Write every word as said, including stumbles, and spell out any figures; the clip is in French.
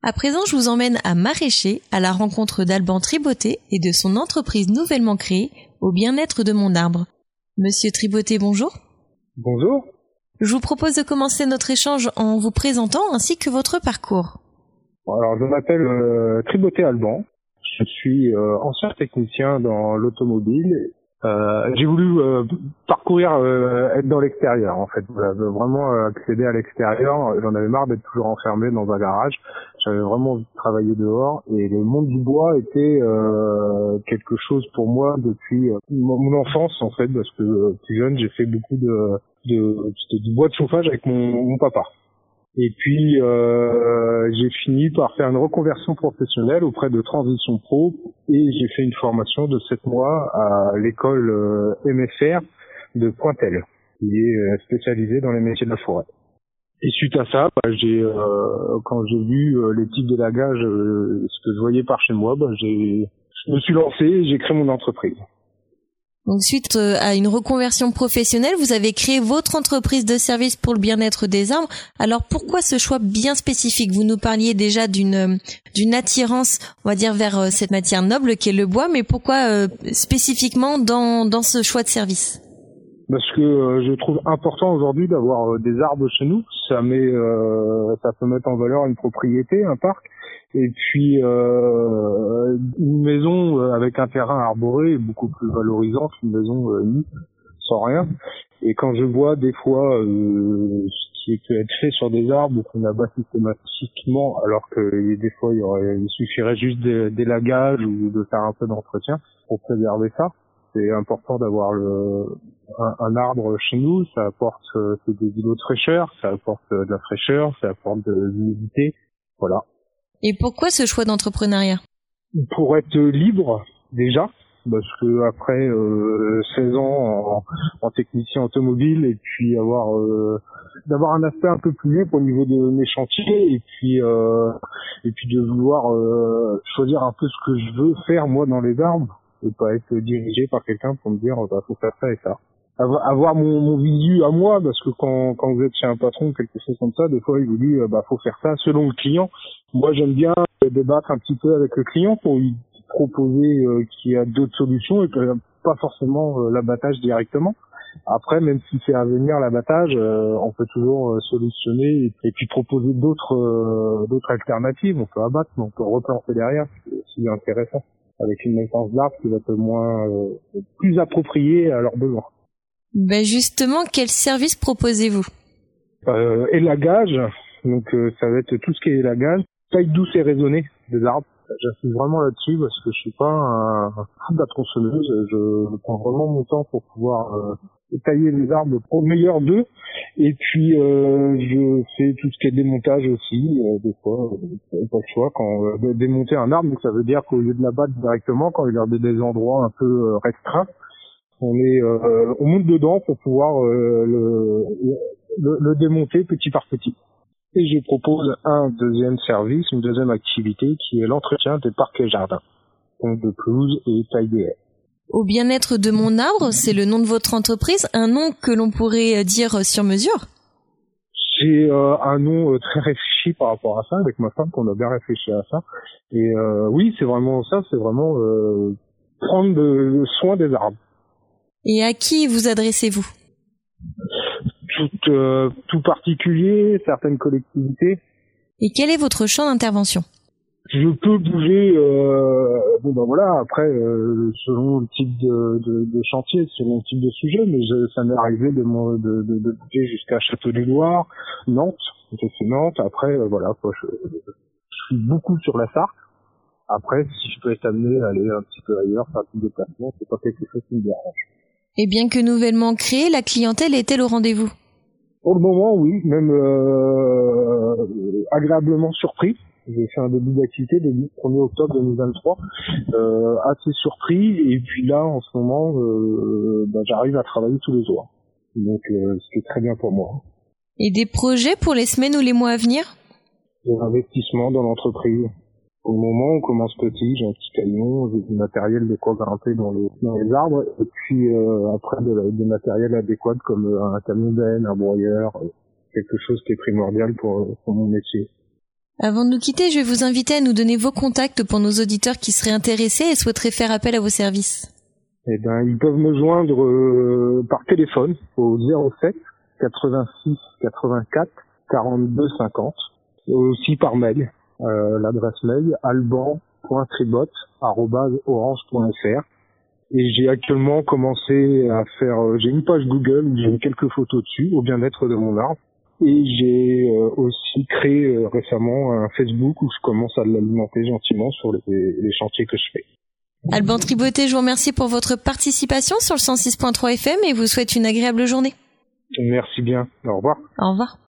À présent, je vous emmène à Maraîcher, à la rencontre d'Alban Triboté et de son entreprise nouvellement créée, Au bien-être de mon arbre. Monsieur Triboté, bonjour. Bonjour. Je vous propose de commencer notre échange en vous présentant ainsi que votre parcours. Alors, je m'appelle euh, Triboté Alban. Je suis euh, ancien technicien dans l'automobile. Euh, j'ai voulu euh, parcourir, euh, être dans l'extérieur, en fait. Voilà, vraiment euh, accéder à l'extérieur. J'en avais marre d'être toujours enfermé dans un garage. J'avais vraiment envie de travailler dehors. Et le monde du bois était euh, quelque chose pour moi depuis euh, mon, mon enfance, en fait, parce que euh, plus jeune, j'ai fait beaucoup de, de, de, du bois de chauffage avec mon, mon papa. Et puis euh, j'ai fini par faire une reconversion professionnelle auprès de Transition Pro et j'ai fait une formation de sept mois à l'école euh, M F R de Pointel, qui est euh, spécialisée dans les métiers de la forêt. Et suite à ça, bah, j'ai euh, quand j'ai vu euh, les types d'élagage, euh, ce que je voyais par chez moi, bah, j'ai je me suis lancé et j'ai créé mon entreprise. Donc, suite à une reconversion professionnelle, vous avez créé votre entreprise de service pour le bien-être des arbres. Alors, pourquoi ce choix bien spécifique? Vous nous parliez déjà d'une d'une attirance, on va dire, vers cette matière noble qu'est le bois, mais pourquoi euh, spécifiquement dans dans ce choix de service? Parce que euh, je trouve important aujourd'hui d'avoir euh, des arbres chez nous. Ça met, euh, ça peut mettre en valeur une propriété, un parc. Et puis euh, une maison avec un terrain arboré est beaucoup plus valorisant qu'une maison euh, nue, sans rien. Et quand je vois des fois euh, ce qui peut être fait sur des arbres qu'on abat systématiquement, alors que des fois il, y aurait, il suffirait juste d'élagage ou de faire un peu d'entretien pour préserver ça. C'est important d'avoir le, un, un arbre chez nous. Ça apporte euh, des îlots de fraîcheur, ça apporte euh, de la fraîcheur, ça apporte de l'humidité. Voilà. Et pourquoi ce choix d'entrepreneuriat? Pour être libre, déjà, parce que après euh, seize ans en, en technicien automobile et puis avoir euh, d'avoir un aspect un peu plus libre au niveau de mes chantiers et puis euh, et puis de vouloir euh, choisir un peu ce que je veux faire moi dans les arbres et pas être dirigé par quelqu'un pour me dire bah faut faire ça et ça. Avoir mon, mon visu à moi, parce que quand, quand vous êtes chez un patron ou quelque chose comme ça, des fois il vous dit bah faut faire ça selon le client. Moi j'aime bien débattre un petit peu avec le client pour lui proposer euh, qu'il y a d'autres solutions et que pas forcément euh, l'abattage directement. Après, même si c'est à venir l'abattage, euh, on peut toujours euh, solutionner et, et puis proposer d'autres euh, d'autres alternatives. On peut abattre, mais on peut replanter derrière, c'est aussi intéressant, avec une maintenance d'arbres qui va être moins euh, plus appropriée à leurs besoins. Ben justement, quel service proposez-vous? euh, Élagage, donc euh, ça va être tout ce qui est élagage, taille douce et raisonnée des arbres. J'insiste vraiment là-dessus parce que je suis pas un, un fou de la tronçonneuse. Je prends vraiment mon temps pour pouvoir euh, tailler les arbres au meilleur d'eux. Et puis euh, je fais tout ce qui est démontage aussi. Euh, des fois, euh, pas le choix. Quand euh, démonter un arbre, donc ça veut dire qu'au lieu de l'abattre directement, quand il y a des endroits un peu euh, restreints, on est, euh, on monte dedans pour pouvoir euh, le, le, le démonter petit par petit. Et je propose un deuxième service, une deuxième activité qui est l'entretien des parcs et jardins, donc de pelouse et taille des haies. Au bien-être de mon arbre, c'est le nom de votre entreprise, un nom que l'on pourrait dire sur mesure? C'est euh, un nom euh, très réfléchi par rapport à ça, avec ma femme qu'on a bien réfléchi à ça. Et euh, oui, c'est vraiment ça, c'est vraiment euh, prendre de, soin des arbres. Et à qui vous adressez-vous? Tout, euh, tout particulier, certaines collectivités. Et quel est votre champ d'intervention? Je peux bouger, euh, bon ben voilà, après, euh, selon le type de, de, de chantier, selon le type de sujet, mais je, ça m'est arrivé de, de, de, de bouger jusqu'à Château-du-Loir, Nantes, j'ai fait Nantes, après, euh, voilà, quoi, je, je suis beaucoup sur la Sarthe. Après, si je peux être amené à aller un petit peu ailleurs, faire un petit déplacement, c'est pas quelque chose qui me dérange. Et bien que nouvellement créée, la clientèle est-elle au rendez-vous? Pour le moment, oui, même euh, agréablement surpris. J'ai fait un début d'activité début premier octobre deux mille vingt-trois, euh, assez surpris. Et puis là, en ce moment, euh, bah, j'arrive à travailler tous les jours. Donc, euh, c'est très bien pour moi. Et des projets pour les semaines ou les mois à venir? Des investissements dans l'entreprise. Au moment, on commence petit, j'ai un petit camion, j'ai du matériel de quoi grimper dans les, dans les arbres, et puis euh, après de, des matériels adéquats comme un camion benne, un broyeur, quelque chose qui est primordial pour, pour mon métier. Avant de nous quitter, je vais vous inviter à nous donner vos contacts pour nos auditeurs qui seraient intéressés et souhaiteraient faire appel à vos services. Eh ben, ils peuvent me joindre euh, par téléphone au zéro sept quatre-vingt-six quatre-vingt-quatre quarante-deux cinquante, et aussi par mail, euh, l'adresse mail alban point tribot arobase orange point f r. Et j'ai actuellement commencé à faire, euh, j'ai une page Google où j'ai quelques photos dessus au bien-être de mon arbre. Et j'ai euh, aussi créé euh, récemment un Facebook où je commence à l'alimenter gentiment sur les, les chantiers que je fais. Alban Triboté, je vous remercie pour votre participation sur le cent six point trois F M et vous souhaite une agréable journée. Merci bien. Au revoir. Au revoir.